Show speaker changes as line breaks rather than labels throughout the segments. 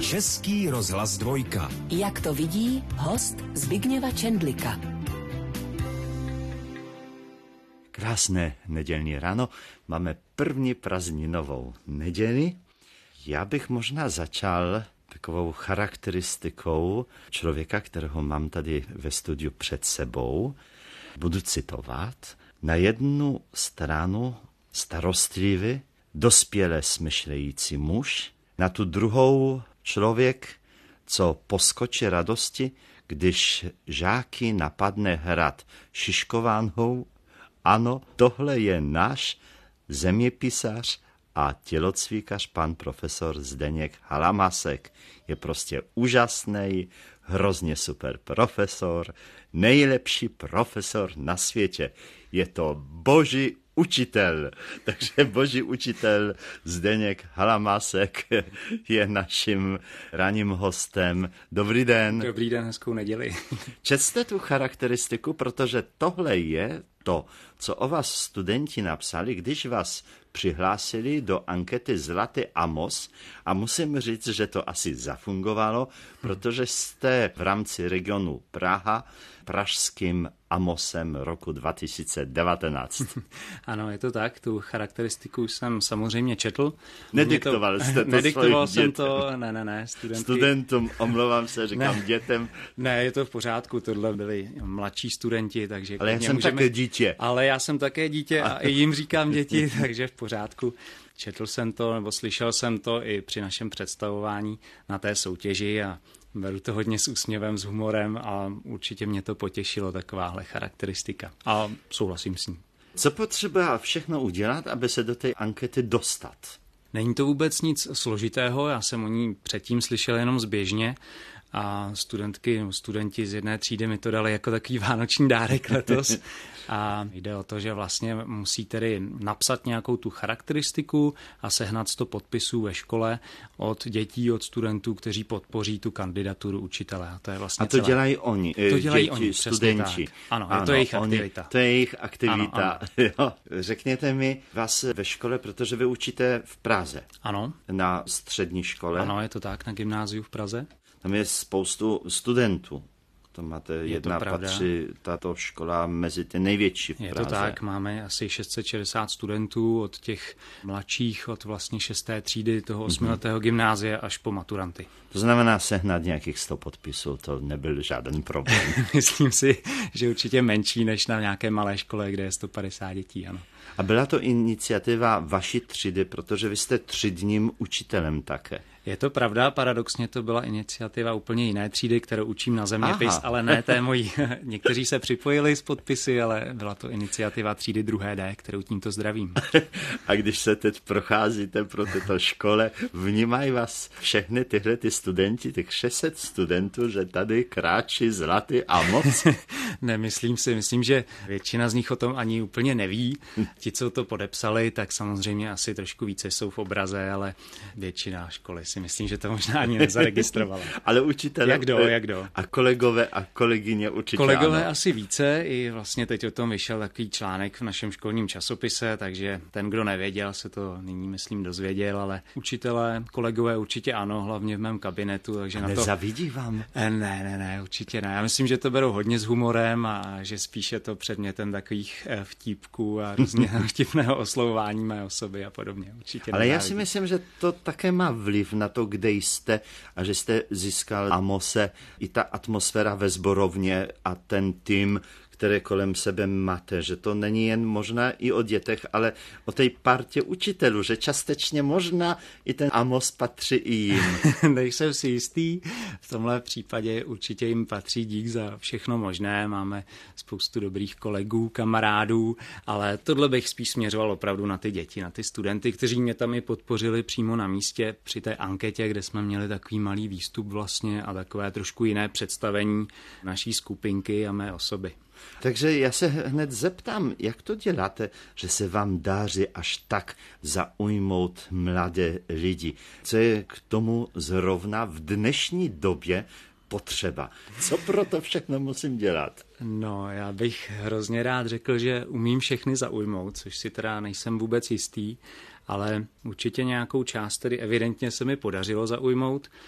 Český rozhlas 2.
Jak to vidí host Zbigněva Čendlika.
Krásné nedělní ráno. Máme první prázdninovou neděli. Já bych možná začal takovou charakteristikou člověka, kterého mám tady ve studiu před sebou. Budu citovat. Na jednu stranu starostlivý, dospěle smyšlející muž, na tu druhou člověk, co poskočí radosti, když žáky napadne hrát šiškovanou. Ano, tohle je náš zeměpisař a tělocvíkař, pan profesor Zdeněk Halamasek. Je prostě úžasný, hrozně super profesor, nejlepší profesor na světě. Je to boží učitel. Takže boží učitel Zdeněk Halamasek je naším ranním hostem. Dobrý den.
Dobrý den, hezkou neděli.
Čtěte tu charakteristiku, protože tohle je to, co o vás studenti napsali, když vás přihlásili do ankety Zlatý Amos, a musím říct, že to asi zafungovalo, protože jste v rámci regionu Praha pražským Amosem roku 2019.
Ano, je to tak, tu charakteristiku jsem samozřejmě četl.
Nediktoval jste to
nediktoval
svým
jsem to, ne,
studentům, omlouvám se, říkám dětem.
Ne, je to v pořádku, tohle byli mladší studenti, takže...
Ale já jsem také dítě.
Ale já jsem také dítě a i jim říkám děti, takže v pořádku. Četl jsem to, nebo slyšel jsem to i při našem představování na té soutěži a beru to hodně s úsměvem, s humorem a určitě mě to potěšilo, takováhle charakteristika. A souhlasím s ní.
Co potřeba všechno udělat, aby se do té ankety dostat?
Není to vůbec nic složitého, já jsem o ní předtím slyšel jenom zběžně a studenti z jedné třídy mi to dali jako takový vánoční dárek letos. A jde o to, že vlastně musí tedy napsat nějakou tu charakteristiku a sehnat 100 podpisů ve škole od dětí, od studentů, kteří podpoří tu kandidaturu učitele. A to je vlastně
to dělají oni,
to dělají
děti,
oni,
studenti.
Ano, je to jejich aktivita.
To je jejich aktivita.
Ano.
Jo. Řekněte mi vás ve škole, protože vy učíte v Praze.
Ano.
Na střední škole.
Ano, je to tak, na gymnáziu v Praze.
Tam je spoustu studentů. To máte patří tato škola mezi ty největší v Praze.
Je to tak, máme asi 660 studentů od těch mladších, od vlastně 6. třídy toho 8letého gymnázia až po maturanty.
To znamená sehnat nějakých 100 podpisů, to nebyl žádný problém.
Myslím si, že určitě menší než na nějaké malé škole, kde je 150 dětí, ano.
A byla to iniciativa vaší třídy, protože vy jste třídním učitelem také.
Je to pravda, paradoxně to byla iniciativa úplně jiné třídy, kterou učím na zeměpis, ale ne té mojí. Někteří se připojili s podpisy, ale byla to iniciativa třídy 2D, kterou tímto zdravím.
A když se teď procházíte pro této škole, vnímají vás všechny tyhle ty studenti, těch 600 studentů, že tady kráčí Zlatý Amos?
Nemyslím si, myslím, že většina z nich o tom ani úplně neví. Ti, co to podepsali, tak samozřejmě asi trošku více jsou v obraze, ale většina školy si myslím, že to možná ani nezaregistrovala.
Ale učitelé
Jak kdo?
A kolegové a kolegyně určitě
Kolegové
ano.
asi více, i vlastně teď o tom vyšel takový článek v našem školním časopise, takže ten, kdo nevěděl, se to nyní, myslím, dozvěděl, ale učitelé, kolegové určitě ano, hlavně v mém kabinetu, takže na to...
Nezavidí vám?
Ne, určitě ne. Já myslím, že to berou hodně s humorem a že spíše to předmětem takových vtípků a různě vtipného oslovování mé osoby a podobně. Určitě
ale já si myslím, že to také má vliv na to, kde jste a že jste získal Amose, i ta atmosféra ve sborovně a ten tým, které kolem sebe máte, že to není jen možná i o dětech, ale o té partě učitelů, že částečně možná i ten Amos patří i jim.
Nejsem si jistý, v tomhle případě určitě jim patří dík za všechno možné, máme spoustu dobrých kolegů, kamarádů, ale tohle bych spíš směřoval opravdu na ty děti, na ty studenty, kteří mě tam i podpořili přímo na místě při té anketě, kde jsme měli takový malý výstup vlastně a takové trošku jiné představení naší skupinky a mé osoby.
Takže já se hned zeptám, jak to děláte, že se vám dáří až tak zaujmout mladé lidi? Co je k tomu zrovna v dnešní době potřeba? Co pro to všechno musím dělat?
No, já bych hrozně rád řekl, že umím všechny zaujmout, což si teda nejsem vůbec jistý, ale určitě nějakou část tedy evidentně se mi podařilo zaujmout.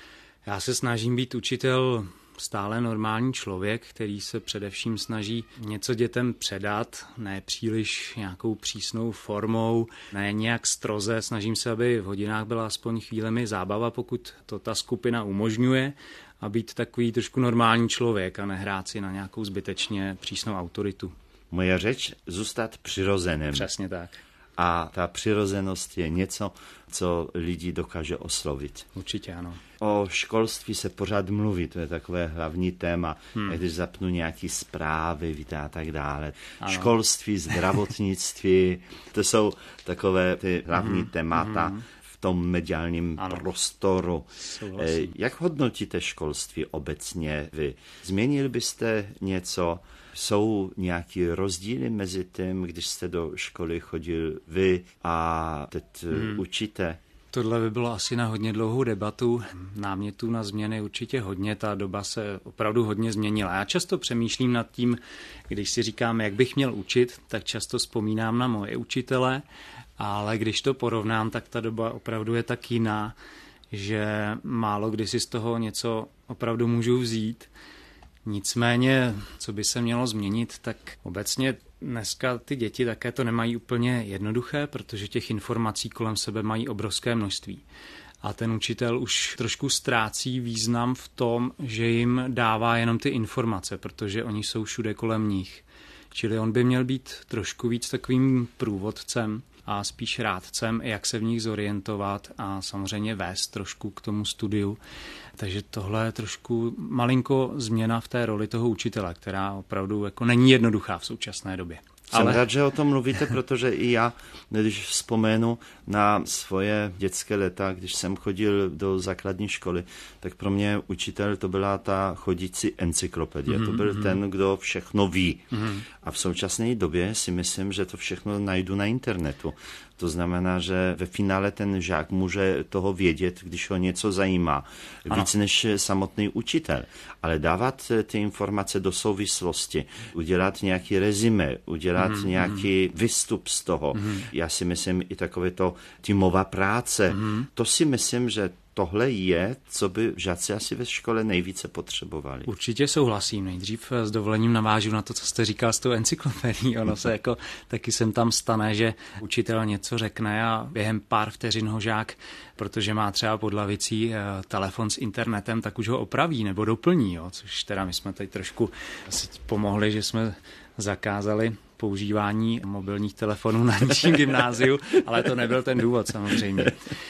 Já se snažím být učitel stále normální člověk, který se především snaží něco dětem předat, ne příliš nějakou přísnou formou, ne nějak stroze. Snažím se, aby v hodinách byla aspoň chvílemi zábava, pokud to ta skupina umožňuje, a být takový trošku normální člověk a nehrát si na nějakou zbytečně přísnou autoritu.
Moje řeč zůstat přirozeným.
Přesně tak.
A ta přirozenost je něco, co lidi dokáže oslovit.
Určitě ano.
O školství se pořád mluví, to je takové hlavní téma, když zapnu nějaké zprávy, víte, a tak dále. Ano. Školství, zdravotnictví, to jsou takové ty hlavní témata v tom mediálním prostoru.
Souhlasím.
Jak hodnotíte školství obecně vy? Změnil byste něco? Jsou nějaké rozdíly mezi tím, když jste do školy chodil vy a teď učíte?
Tohle by bylo asi na hodně dlouhou debatu. Námětů na změny určitě hodně, ta doba se opravdu hodně změnila. Já často přemýšlím nad tím, když si říkám, jak bych měl učit, tak často vzpomínám na moje učitele, ale když to porovnám, tak ta doba opravdu je tak jiná, že málo kdy si z toho něco opravdu můžu vzít. Nicméně, co by se mělo změnit, tak obecně dneska ty děti také to nemají úplně jednoduché, protože těch informací kolem sebe mají obrovské množství. A ten učitel už trošku ztrácí význam v tom, že jim dává jenom ty informace, protože oni jsou všude kolem nich. Čili on by měl být trošku víc takovým průvodcem a spíš rádcem, jak se v nich zorientovat a samozřejmě vést trošku k tomu studiu. Takže tohle je trošku malinko změna v té roli toho učitele, která opravdu jako není jednoduchá v současné době.
Jsem rád, že o tom mluvíte, protože i já, když vzpomenu na svoje dětské léta, když jsem chodil do základní školy, tak pro mě učitel to byla ta chodící encyklopedie. To byl ten, kdo všechno ví. A v současné době si myslím, že to všechno najdu na internetu. To znamená, že ve finále ten žák může toho vědět, když ho něco zajímá. Víc než samotný učitel. Ale dávat ty informace do souvislosti, udělat nějaký rezime, udělat nějaký výstup z toho. Já si myslím i takové to týmová práce. To si myslím, že tohle je, co by žáci asi ve škole nejvíce potřebovali.
Určitě souhlasím. Nejdřív s dovolením navážu na to, co jste říkal s tou encyklopedií. Ono se jako taky sem tam stane, že učitel něco řekne a během pár vteřin ho žák, protože má třeba pod lavicí telefon s internetem, tak už ho opraví nebo doplní. Jo? Což teda my jsme tady trošku asi pomohli, že jsme zakázali používání mobilních telefonů na nižším gymnáziu, ale to nebyl ten důvod samozřejmě.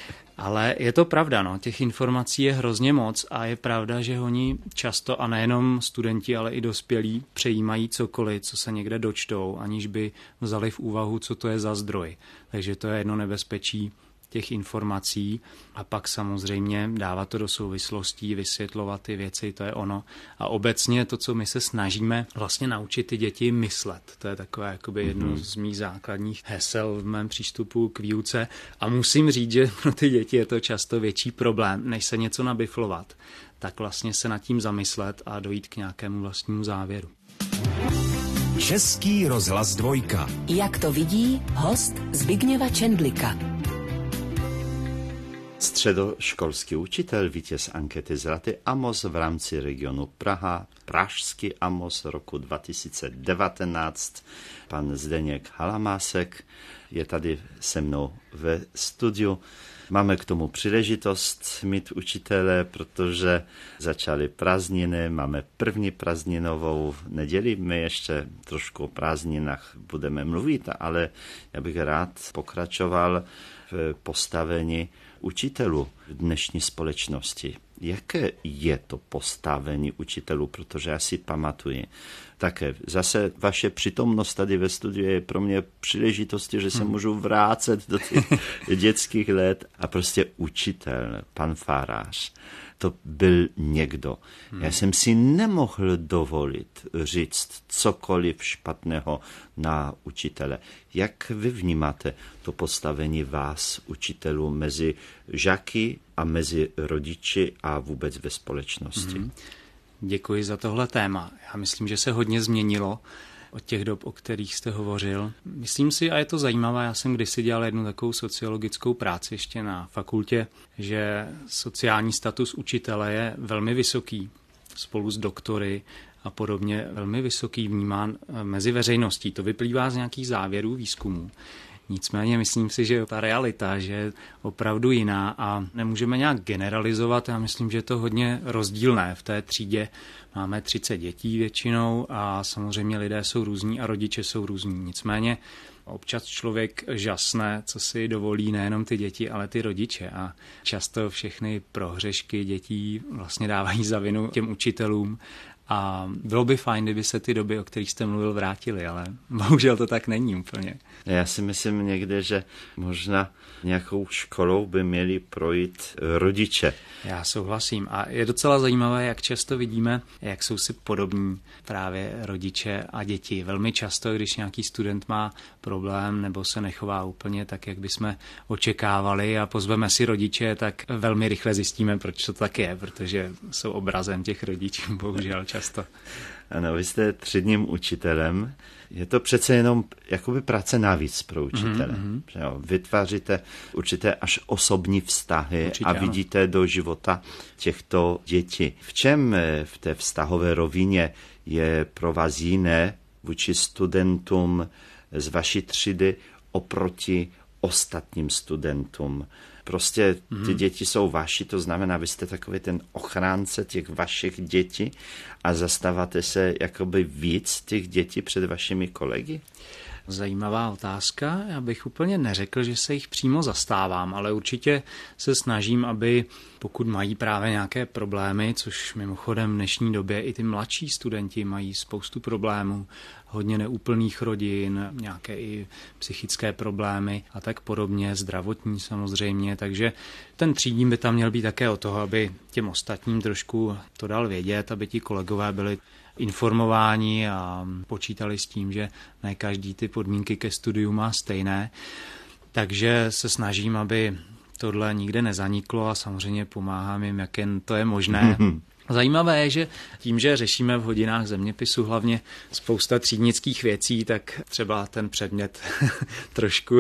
Ale je to pravda, no. Těch informací je hrozně moc a je pravda, že oni často, a nejenom studenti, ale i dospělí, přejímají cokoliv, co se někde dočtou, aniž by vzali v úvahu, co to je za zdroj. Takže to je jedno nebezpečí těch informací a pak samozřejmě dávat to do souvislostí, vysvětlovat ty věci, to je ono. A obecně to, co my se snažíme vlastně naučit ty děti myslet. To je takové jakoby jedno z mých základních hesel v mém přístupu k výuce. A musím říct, že pro ty děti je to často větší problém, než se něco nabiflovat. Tak vlastně se nad tím zamyslet a dojít k nějakému vlastnímu závěru.
Český rozhlas 2. Jak to vidí host Zbigněva Čendlika.
Středoškolský učitel, vítěz ankety Zlatý Amos v rámci regionu Praha, pražský Amos roku 2019, pan Zdeněk Halamásek, je tady se mnou ve studiu. Máme k tomu příležitost mít učitele, protože začaly prázdniny, máme první prázdninovou neděli, my ještě trošku o prázdninách budeme mluvit, ale já bych rád pokračoval v postavení učitelů v dnešní společnosti. Jaké je to postavení učitelů, protože já si pamatuji. Také zase vaše přítomnost tady ve studiu je pro mě příležitosti, že se můžu vrátit do těch dětských let a prostě učitel, pan farář, to byl někdo. Já jsem si nemohl dovolit říct cokoliv špatného na učitele. Jak vy vnímáte to postavení vás, učitelů, mezi žáky a mezi rodiči a vůbec ve společnosti?
Děkuji za tohle téma. Já myslím, že se hodně změnilo. od těch dob, o kterých jste hovořil. Myslím si, a je to zajímavé, já jsem kdysi dělal jednu takovou sociologickou práci ještě na fakultě, že sociální status učitele je velmi vysoký, spolu s doktory a podobně velmi vysoký vnímán mezi veřejností. To vyplývá z nějakých závěrů výzkumů. Nicméně myslím si, že ta realita že je opravdu jiná a nemůžeme nějak generalizovat. Já myslím, že je to hodně rozdílné. V té třídě máme 30 dětí většinou a samozřejmě lidé jsou různí a rodiče jsou různí. Nicméně občas člověk žasne, co si dovolí nejenom ty děti, ale ty rodiče a často všechny prohřešky dětí vlastně dávají za vinu těm učitelům. A bylo by fajn, kdyby se ty doby, o kterých jste mluvil, vrátily, ale bohužel to tak není úplně.
Já si myslím někde, že možná nějakou školou by měli projít rodiče.
Já souhlasím a je docela zajímavé, jak často vidíme, jak jsou si podobní právě rodiče a děti. Velmi často, když nějaký student má problém nebo se nechová úplně tak, jak bychom očekávali a pozveme si rodiče, tak velmi rychle zjistíme, proč to tak je, protože jsou obrazem těch rodičů, bohužel často.
Ano, vy jste třídním učitelem. Je to přece jenom jakoby práce navíc pro učitele. Že jo, vytváříte určité až osobní vztahy. Určitě, a vidíte ano. do života těchto dětí. V čem v té vztahové rovině je pro vás jiné vůči studentům z vaší třídy oproti ostatním studentům? Prostě ty děti jsou vaši, to znamená, vy jste takový ten ochránce těch vašich dětí a zastáváte se jakoby víc těch dětí před vašimi kolegy?
Zajímavá otázka. Já bych úplně neřekl, že se jich přímo zastávám, ale určitě se snažím, aby pokud mají právě nějaké problémy, což mimochodem v dnešní době i ty mladší studenti mají spoustu problémů, hodně neúplných rodin, nějaké i psychické problémy a tak podobně, zdravotní samozřejmě, takže ten třídní by tam měl být také o toho, aby těm ostatním trošku to dal vědět, aby ti kolegové byli informováni a počítali s tím, že ne každý ty podmínky ke studiu má stejné. Takže se snažím, aby tohle nikde nezaniklo a samozřejmě pomáhám jim, jak jen to je možné. Zajímavé je, že tím, že řešíme v hodinách zeměpisu hlavně spousta třídnických věcí, tak třeba ten předmět trošku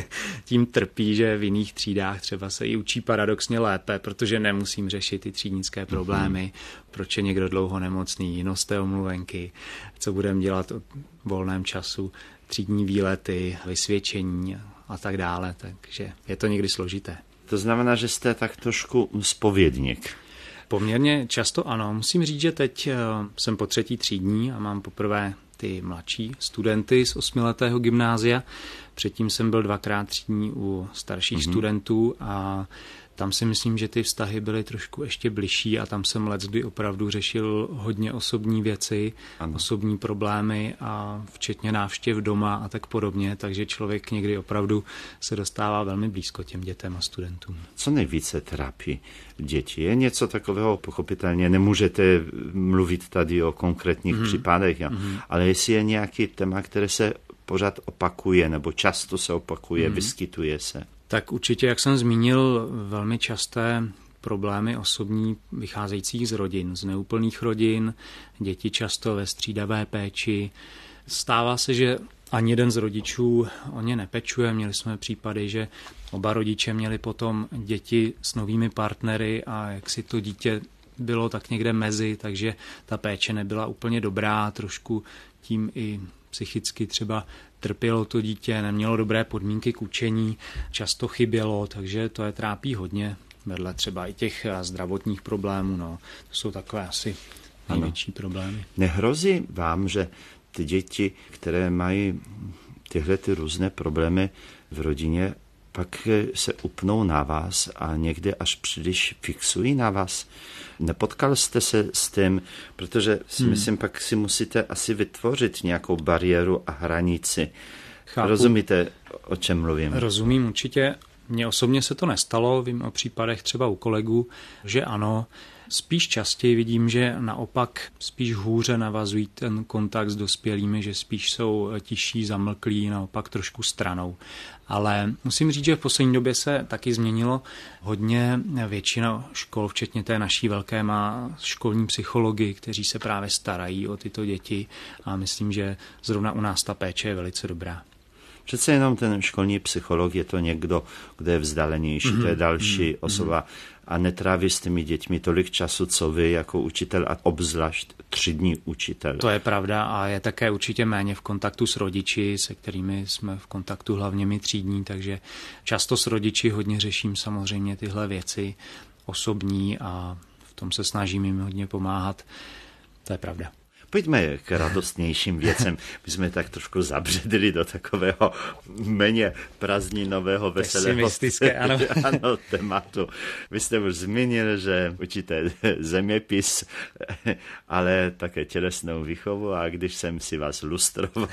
tím trpí, že v jiných třídách třeba se i učí paradoxně lépe, protože nemusím řešit ty třídnické problémy, proč je někdo dlouho nemocný, nosté omluvenky, co budeme dělat o volném času, třídní výlety, vysvědčení a tak dále, takže je to někdy složité.
To znamená, že jste tak trošku zpovědník.
Poměrně často ano. Musím říct, že teď jsem po 3. třídní a mám poprvé ty mladší studenty z 8letého gymnázia. Předtím jsem byl 2krát třídní u starších studentů a tam si myslím, že ty vztahy byly trošku ještě bližší a tam jsem leckdy opravdu řešil hodně osobní věci, osobní problémy a včetně návštěv doma a tak podobně, takže člověk někdy opravdu se dostává velmi blízko těm dětem a studentům.
Co nejvíce trápí děti? Je něco takového, pochopitelně nemůžete mluvit tady o konkrétních případech, ale jestli je nějaký téma, které se pořád opakuje nebo často se opakuje, vyskytuje se?
Tak určitě, jak jsem zmínil, velmi časté problémy osobní vycházejících z rodin, z neúplných rodin, děti často ve střídavé péči. Stává se, že ani jeden z rodičů o ně nepečuje. Měli jsme případy, že oba rodiče měli potom děti s novými partnery a jak si to dítě bylo tak někde mezi, takže ta péče nebyla úplně dobrá, trošku tím i psychicky třeba trpělo to dítě, nemělo dobré podmínky k učení, často chybělo, takže to je trápí hodně, vedle třeba i těch zdravotních problémů, no. To jsou takové asi největší problémy.
Nehrozí vám, že ty děti, které mají tyhle ty různé problémy v rodině, pak se upnou na vás a někde až příliš fixují na vás? Nepotkal jste se s tím, protože si myslím, pak si musíte asi vytvořit nějakou bariéru a hranici. Chápu. Rozumíte, o čem mluvím?
Rozumím určitě. Mně osobně se to nestalo, vím o případech třeba u kolegů, že ano. Spíš častěji vidím, že naopak spíš hůře navazují ten kontakt s dospělými, že spíš jsou tiší, zamlklí, naopak trošku stranou. Ale musím říct, že v poslední době se taky změnilo hodně. Většina škol, včetně té naší velké, má školní psychologi, kteří se právě starají o tyto děti a myslím, že zrovna u nás ta péče je velice dobrá.
Přece jenom ten školní psycholog je to někdo, kdo je vzdálenější, to je další osoba a netráví s těmi dětmi tolik času, co vy jako učitel a obzvlášť třídní učitel.
To je pravda a je také určitě méně v kontaktu s rodiči, se kterými jsme v kontaktu hlavně my třídní, takže často s rodiči hodně řeším samozřejmě tyhle věci osobní a v tom se snažím jim hodně pomáhat. To je pravda.
Pojďme k radostnějším věcem. My jsme tak trošku zabředli do takového méně prázdninového, veselého ano, tématu. Vy jste už zmínil, že učíte zeměpis, ale také tělesnou výchovu a když jsem si vás lustroval,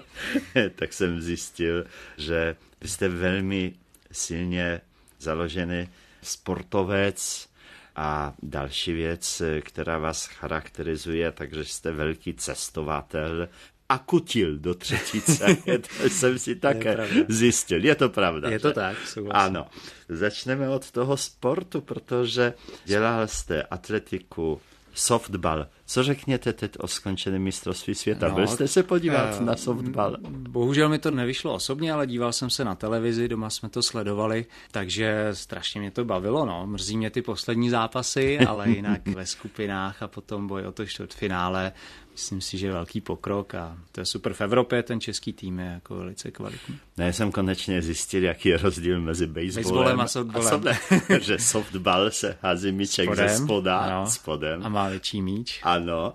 tak jsem zjistil, že vy jste velmi silně založený sportovec. A další věc, která vás charakterizuje, takže jste velký cestovatel a kutil do třetice. To jsem si také zjistil. Je to pravda?
Je to tak, souhlasím.
Ano. Začneme od toho sportu, protože dělal jste atletiku, softball. Co řekněte teď o skončeném mistrovství světa? Byl jste se podívat na softball?
Bohužel mi to nevyšlo osobně, ale díval jsem se na televizi, doma jsme to sledovali, takže strašně mě to bavilo. No. Mrzí mě ty poslední zápasy, ale jinak ve skupinách a potom boj o to čtvrtfinále. Myslím si, že velký pokrok a to je super. V Evropě ten český tým je jako velice kvalitní.
Já jsem konečně zjistil, jaký je rozdíl mezi baseballem a softballem. Že softball se hází míček ze spoda, spodem.
A má větší míč.
Ano.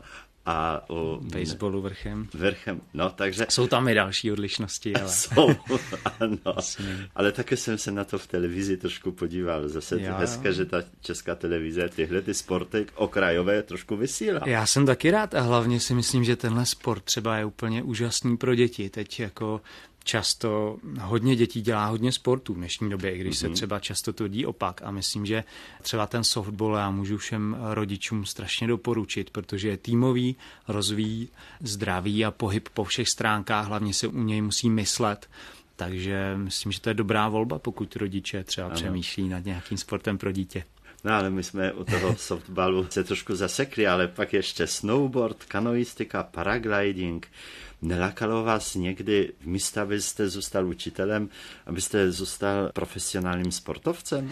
A u
baseballu vrchem.
No, takže...
Jsou tam i další odlišnosti, ale...
Jsou, ano. Ale také jsem se na to v televizi trošku podíval. Zase hezké, že ta česká televize tyhle ty sporty okrajové trošku vysílá.
Já jsem taky rád a hlavně si myslím, že tenhle sport třeba je úplně úžasný pro děti. Teď jako často hodně dětí dělá hodně sportů v dnešní době, i když se třeba často tvrdí opak a myslím, že třeba ten softball já můžu všem rodičům strašně doporučit, protože je týmový, rozvíjí zdraví a pohyb po všech stránkách, hlavně se u něj musí myslet. Takže myslím, že to je dobrá volba, pokud rodiče třeba přemýšlí nad nějakým sportem pro dítě.
No ale my jsme u toho softballu se trošku zasekli, ale pak ještě snowboard, kanoistika, paragliding. Nelákalo vás někdy v místě, abyste zůstal učitelem, abyste zůstal profesionálním sportovcem?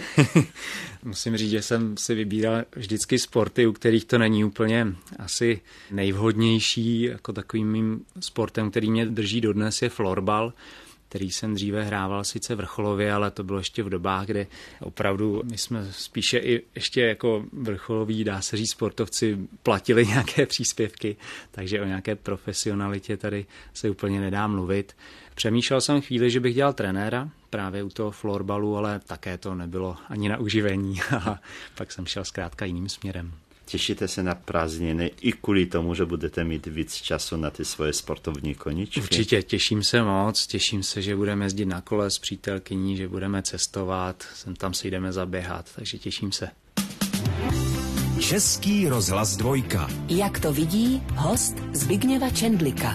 Musím říct, že jsem si vybíral vždycky sporty, u kterých to není úplně asi nejvhodnější. Jako takovým mým sportem, který mě drží dodnes, je florbal, který jsem dříve hrával sice vrcholově, ale to bylo ještě v dobách, kdy opravdu my jsme spíše i ještě jako vrcholoví, dá se říct, sportovci platili nějaké příspěvky, takže o nějaké profesionalitě tady se úplně nedá mluvit. Přemýšlel jsem chvíli, že bych dělal trenéra právě u toho florbalu, ale také to nebylo ani na uživení a pak jsem šel zkrátka jiným směrem.
Těšíte se na prázdniny i kvůli tomu, že budete mít víc času na ty svoje sportovní koníčky?
Určitě, těším se moc, těším se, že budeme jezdit na kole s přítelkyní, že budeme cestovat, sem tam se jdeme zaběhat, takže těším se.
Český rozhlas 2. Jak to vidí host Zbigněva Čendlika.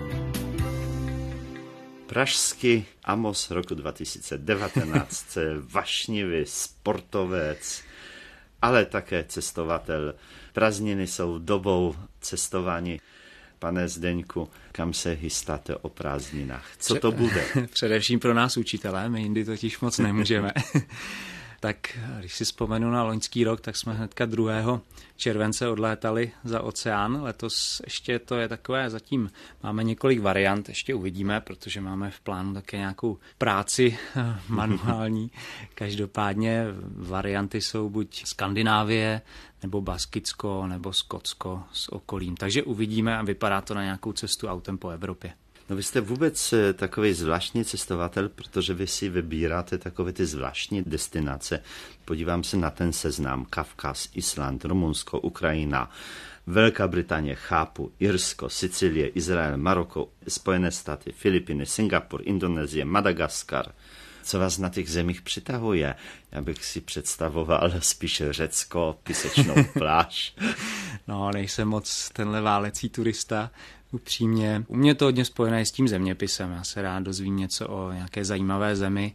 Pražský Amos roku 2019, vášnivý sportovec, ale také cestovatel. Prázdniny jsou dobou cestování. Pane Zdeňku, kam se chystáte o prázdninách? Co to bude?
Především pro nás učitelé, my jindy totiž moc nemůžeme. Tak když si vzpomenu na loňský rok, tak jsme hnedka 2. července odlétali za oceán. Letos ještě to je takové, zatím máme několik variant, ještě uvidíme, protože máme v plánu také nějakou práci manuální. Každopádně varianty jsou buď Skandinávie, nebo Baskicko, nebo Skotsko s okolím. Takže uvidíme a vypadá to na nějakou cestu autem po Evropě.
No vy jste vůbec takový zvláštní cestovatel, protože vy si vybíráte takové ty zvláštní destinace. Podívám se na ten seznam. Kavkaz, Island, Rumunsko, Ukrajina, Velká Británie, chápu, Irsko, Sicílie, Izrael, Maroko, Spojené státy, Filipiny, Singapur, Indonésie, Madagaskar, Co vás na těch zemích přitahuje? Já bych si představoval spíše Řecko, písečnou pláž.
No, nejsem moc tenhle válecí turista, upřímně. U mě to hodně spojené s tím zeměpisem. Já se rád dozvím něco o nějaké zajímavé zemi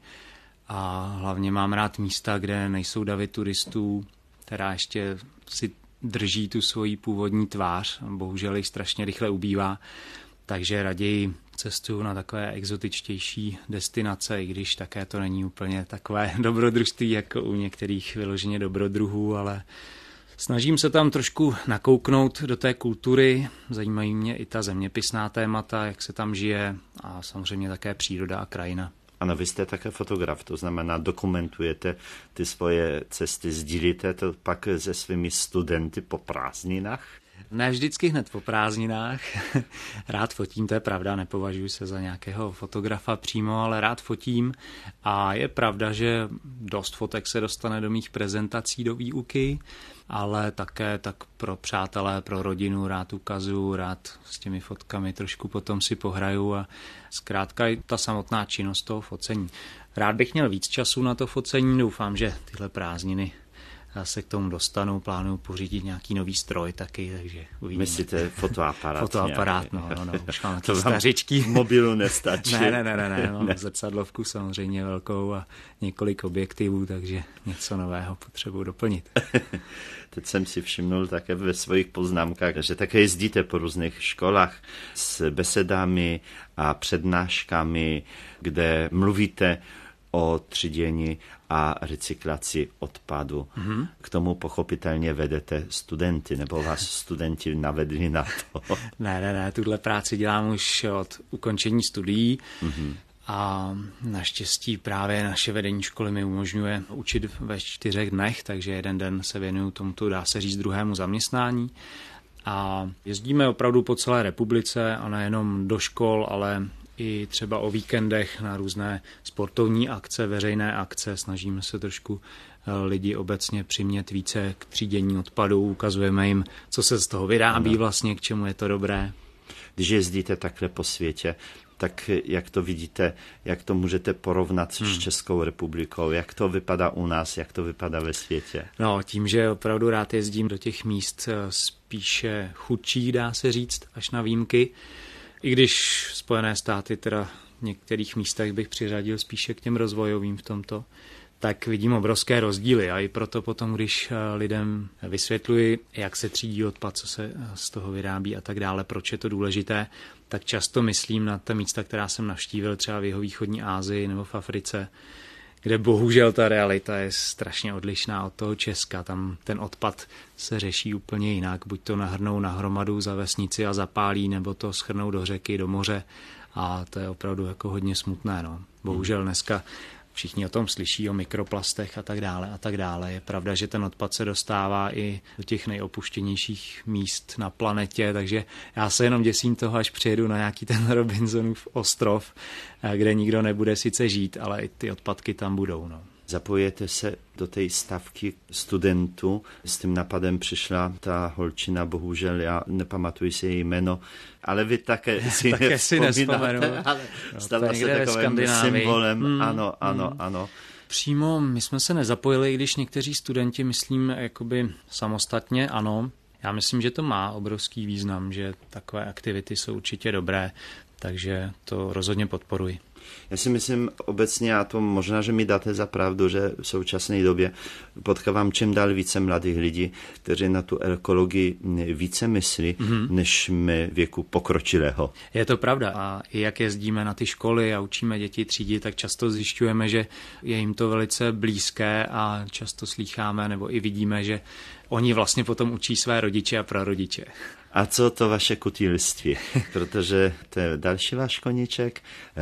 a hlavně mám rád místa, kde nejsou davy turistů, která ještě si drží tu svoji původní tvář. Bohužel jich strašně rychle ubývá, takže raději cestuju na takové exotičtější destinace, i když také to není úplně takové dobrodružství jako u některých vyloženě dobrodruhů, ale snažím se tam trošku nakouknout do té kultury, zajímají mě i ta zeměpisná témata, jak se tam žije a samozřejmě také příroda a krajina.
Ano, vy jste také fotograf, to znamená dokumentujete ty svoje cesty, sdílíte to pak se svými studenty po prázdninách?
Ne vždycky hned po prázdninách. Rád fotím, to je pravda, nepovažuji se za nějakého fotografa přímo, ale rád fotím a je pravda, že dost fotek se dostane do mých prezentací, do výuky, ale také tak pro přátelé, pro rodinu rád ukazuju, rád s těmi fotkami trošku potom si pohraju a zkrátka i ta samotná činnost toho focení. Rád bych měl víc času na to focení, doufám, že tyhle prázdniny já se k tomu dostanu, plánuju pořídit nějaký nový stroj taky, takže uvidíme.
Myslíte fotoaparát?
Fotoaparát, no, už mám taky stařičky.
V mobilu nestačí.
Ne, mám zrcadlovku samozřejmě velkou a několik objektivů, takže něco nového potřebuji doplnit.
Teď jsem si všimnul také ve svých poznámkách, že také jezdíte po různých školách s besedami a přednáškami, kde mluvíte o třídění a recyklaci odpadu. K tomu pochopitelně vedete studenty, nebo vás studenti navedli na to?
Ne, tuhle práci dělám už od ukončení studií a naštěstí právě naše vedení školy mi umožňuje učit ve 4 dnech, takže jeden den se věnuju tomuto, dá se říct, druhému zaměstnání. A jezdíme opravdu po celé republice a nejenom do škol, ale i třeba o víkendech na různé sportovní akce, veřejné akce. Snažíme se trošku lidi obecně přimět více k třídění odpadů, ukazujeme jim, co se z toho vyrábí vlastně, k čemu je to dobré.
Když jezdíte takhle po světě, tak jak to vidíte, jak to můžete porovnat s Českou republikou, jak to vypadá u nás, jak to vypadá ve světě?
No, tím, že opravdu rád jezdím do těch míst spíše chudších, dá se říct, až na výjimky, i když Spojené státy teda v některých místech bych přiřadil spíše k těm rozvojovým v tomto, tak vidím obrovské rozdíly a i proto potom, když lidem vysvětluji, jak se třídí odpad, co se z toho vyrábí a tak dále, proč je to důležité, tak často myslím na ta místa, která jsem navštívil třeba v jihovýchodní Asii nebo v Africe, kde bohužel ta realita je strašně odlišná od toho Česka. Tam ten odpad se řeší úplně jinak. Buď to nahrnou na hromadu za vesnici a zapálí, nebo to schrnou do řeky, do moře. A to je opravdu jako hodně smutné. No. Bohužel dneska všichni o tom slyší, o mikroplastech a tak dále a tak dále. Je pravda, že ten odpad se dostává i do těch nejopuštěnějších míst na planetě, takže já se jenom děsím toho, až přijedu na nějaký ten Robinsonův ostrov, kde nikdo nebude sice žít, ale i ty odpadky tam budou. No.
Zapojujete se do té stavky studentů. S tím napadem přišla ta holčina, bohužel já nepamatuji si její jméno, ale vy také si nevzpomínáte, ale stala se takovým symbolem. Ano.
Přímo my jsme se nezapojili, když někteří studenti, myslím, jakoby samostatně, ano. Já myslím, že to má obrovský význam, že takové aktivity jsou určitě dobré, takže to rozhodně podporuji.
Já si myslím obecně, a to možná, že mi dáte za pravdu, že v současné době potkávám čím dál více mladých lidí, kteří na tu ekologii více myslí, než my věku pokročilého.
Je to pravda a i jak jezdíme na ty školy a učíme děti třídit, tak často zjišťujeme, že je jim to velice blízké a často slýcháme nebo i vidíme, že oni vlastně potom učí své rodiče a prarodiče.
A co to vaše kutýlství? Protože to je další váš koníček,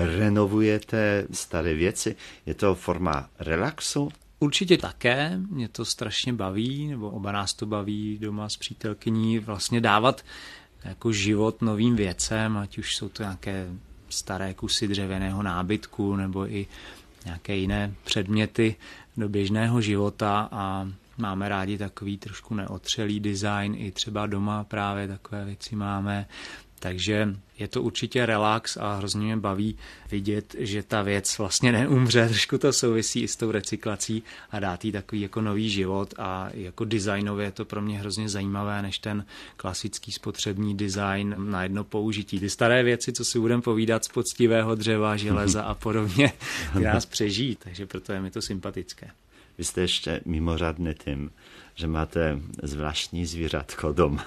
renovujete staré věci, je to forma relaxu?
Určitě také, mě to strašně baví, nebo oba nás to baví doma s přítelkyní, vlastně dávat jako život novým věcem, ať už jsou to nějaké staré kusy dřevěného nábytku, nebo i nějaké jiné předměty do běžného života a máme rádi takový trošku neotřelý design, i třeba doma právě takové věci máme, Takže je to určitě relax a hrozně mě baví vidět, že ta věc vlastně neumře, trošku to souvisí i s tou recyklací a dát jí takový jako nový život a jako designově je to pro mě hrozně zajímavé, než ten klasický spotřební design na jedno použití. Ty staré věci, co si budeme povídat z poctivého dřeva, železa a podobně, ty nás přežijí, takže proto je mi to sympatické.
Vy jste ještě mimořádný tím, že máte zvláštní zvířatko doma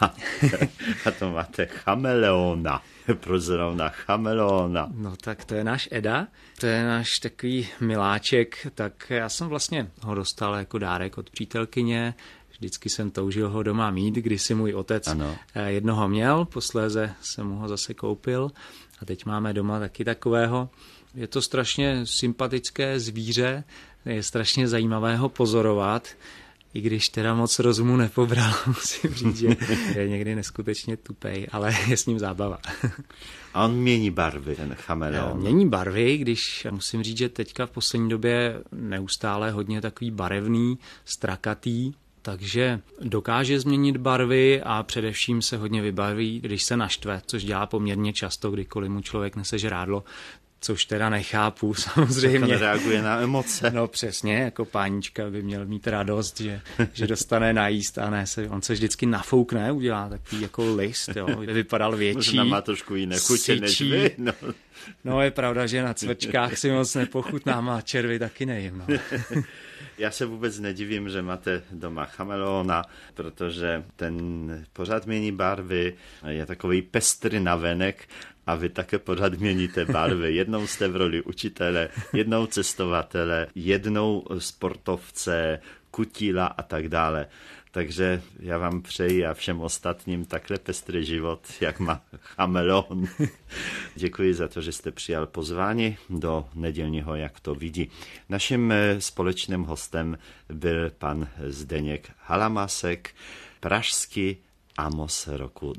a to máte chameleona. Proč zrovna chameleona?
No tak to je náš Eda, to je náš takový miláček, tak já jsem vlastně ho dostal jako dárek od přítelkyně, vždycky jsem toužil ho doma mít, když si můj otec jednoho měl, posléze jsem mu ho zase koupil a teď máme doma taky takového. Je to strašně sympatické zvíře, je strašně zajímavé ho pozorovat, i když teda moc rozumu nepobral, musím říct, že je někdy neskutečně tupej, ale je s ním zábava.
A on mění barvy, ten chameleon.
Mění barvy, když musím říct, že teďka v poslední době neustále hodně takový barevný, strakatý, takže dokáže změnit barvy a především se hodně vybarví, když se naštve, což dělá poměrně často, kdykoliv mu člověk nese žrádlo, což teda nechápu samozřejmě.
To reaguje na emoce.
No přesně, jako pánička by měl mít radost, že dostane najíst a ne, on se vždycky nafoukne, udělá takový jako list, jo, vypadal větší.
Možná má trošku jiné chutě než vy.
No je pravda, že na cvrčkách si moc nepochutnám a červy taky nejím. No.
Já se vůbec nedivím, že máte doma chameleona, protože ten pořád mění barvy, je takový pestrý navenek a vy také pořád měníte barvy. Jednou jste v roli učitele, jednou cestovatele, jednou sportovce, kutíla a tak dále. Takže já vám přeji a všem ostatním takhle pestrý život, jak má chameleon. Děkuji za to, že jste přijal pozvání do nedělního Jak to vidí. Naším společným hostem byl pan Zdeněk Halamasek, pražský Amos roku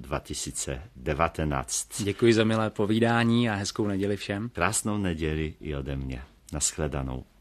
2019.
Děkuji za milé povídání a hezkou neděli všem.
Krásnou neděli i ode mě. Nashledanou.